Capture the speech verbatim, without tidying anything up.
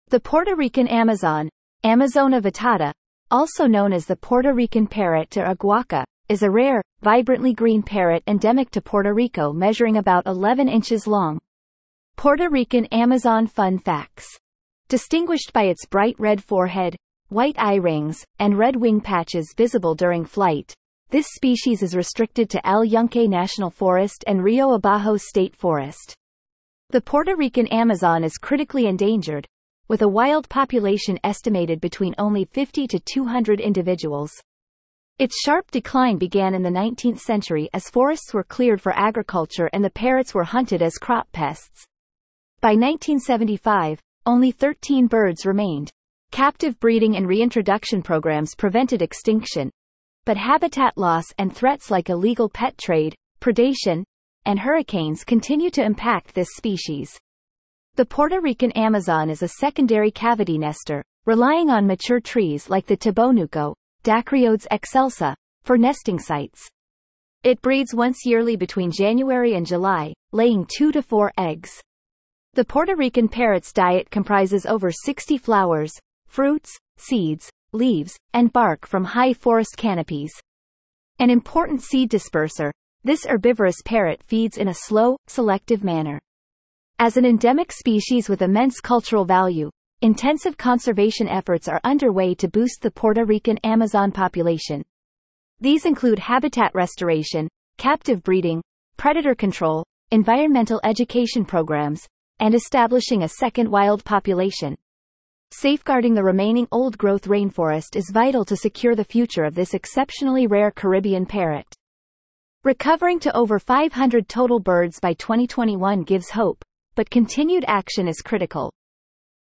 The Puerto Rican Amazon, Amazona vittata, also known as the Puerto Rican parrot or aguaca, is a rare, vibrantly green parrot endemic to Puerto Rico measuring about eleven inches long. Puerto Rican Amazon Fun Facts. Distinguished by its bright red forehead, white eye rings, and red wing patches visible during flight, this species is restricted to El Yunque National Forest and Rio Abajo State Forest. The Puerto Rican Amazon is critically endangered, with a wild population estimated between only fifty to two hundred individuals. Its sharp decline began in the nineteenth century as forests were cleared for agriculture and the parrots were hunted as crop pests. By nineteen seventy-five, only thirteen birds remained. Captive breeding and reintroduction programs prevented extinction, but habitat loss and threats like illegal pet trade, predation, and hurricanes continue to impact this species. The Puerto Rican Amazon is a secondary cavity nester, relying on mature trees like the Tabonuco, Dacryodes excelsa, for nesting sites. It breeds once yearly between January and July, laying two to four eggs. The Puerto Rican parrot's diet comprises over sixty flowers, fruits, seeds, leaves, and bark from high forest canopies. An important seed disperser, this herbivorous parrot feeds in a slow, selective manner. As an endemic species with immense cultural value, intensive conservation efforts are underway to boost the Puerto Rican Amazon population. These include habitat restoration, captive breeding, predator control, environmental education programs, and establishing a second wild population. Safeguarding the remaining old-growth rainforest is vital to secure the future of this exceptionally rare Caribbean parrot. Recovering to over five hundred total birds by twenty twenty-one gives hope, but continued action is critical.